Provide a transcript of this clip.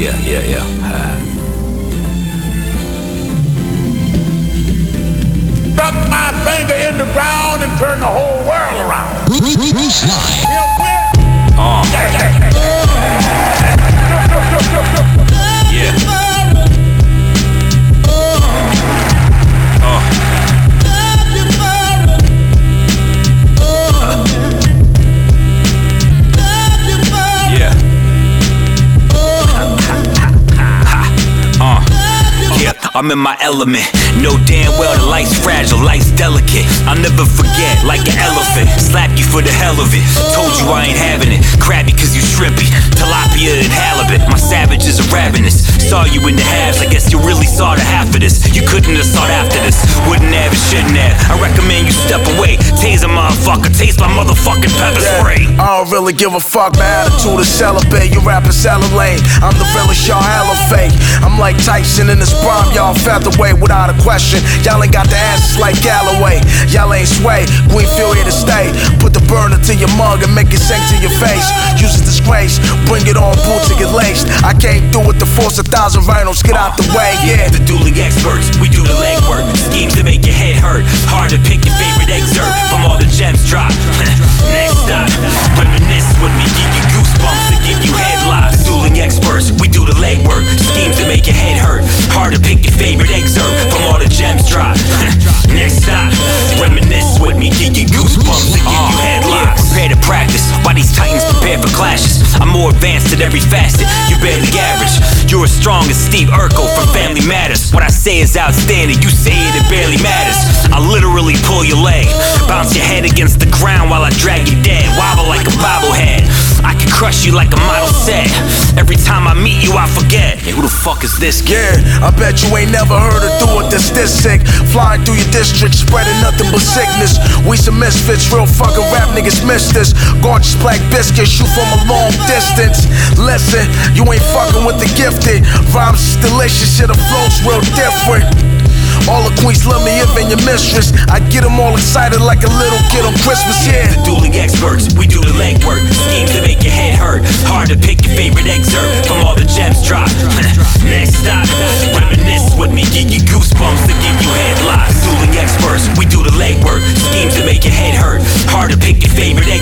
Yeah. Stuck my finger in the ground and turn the whole world around. Bruce Line. I'm in my element. Know damn well the life's fragile, life's delicate. I'll never forget, like an elephant. Slap you for the hell of it. Told you I ain't having it. Crabby cause you shrimpy. Tilapia and halibut. My savages are ravenous. Saw you in the halves, I guess you really saw the half of this. You couldn't have sought after this. Wouldn't have and shouldn't have. I recommend you step away. Tase a motherfucker, taste my motherfucking pepper spray. I don't really give a fuck, my attitude is celibate. You rapping salad lane, I'm the realest, y'all hella fake. I'm like Tyson in his prime, y'all featherweight without a question. Y'all ain't got the asses like Galloway. Y'all ain't sway, Greenfield here to stay. Put the burner to your mug and make it sink to your face. Use a disgrace, bring it on, boots to get laced. I came through with the force, 1,000 rhinos, get out the way, yeah. The dueling experts, we do the legwork. Schemes to make your head hurt. Hard to pick your favorite excerpt from all the gems dropped. Next stop, reminisce with me, give you goosebumps to give you headlocks. Dueling experts, we do the legwork. Schemes to make your head hurt. Hard to pick your favorite excerpt from all the gems dropped. Next stop, reminisce with me, give you goosebumps to give you headlocks. Prepare to practice, while these titans prepare for clashes. I'm more advanced at every facet, you barely average. You're as strong as Steve Urkel from Family Matters. What I say is outstanding, you say it barely matters. I literally pull your leg, bounce your head against the ground while I drag you dead. Wobble like a bobblehead, I can crush you like a model set. Every time I meet you I forget, hey, who the fuck is this kid? Yeah, I bet you ain't never heard of do it this sick. Flying through your district, spreading nothing but sickness. We some misfits, real fucking rap niggas miss this. Gorgeous black biscuits, shoot from a long distance. Listen, you ain't fucking with the gifted. Rhymes is delicious, shit, the flow's real different. All the queens love me, even your mistress. I get them all excited like a little kid on Christmas, yeah. The dueling experts, we do the legwork. Schemes to make your head hurt. Hard to pick your favorite excerpt from all the gems dropped. Next stop, reminisce with me, give you goosebumps to give you headlocks. Dueling experts, we do the legwork. Schemes to make your head hurt. Hard to pick your favorite excerpt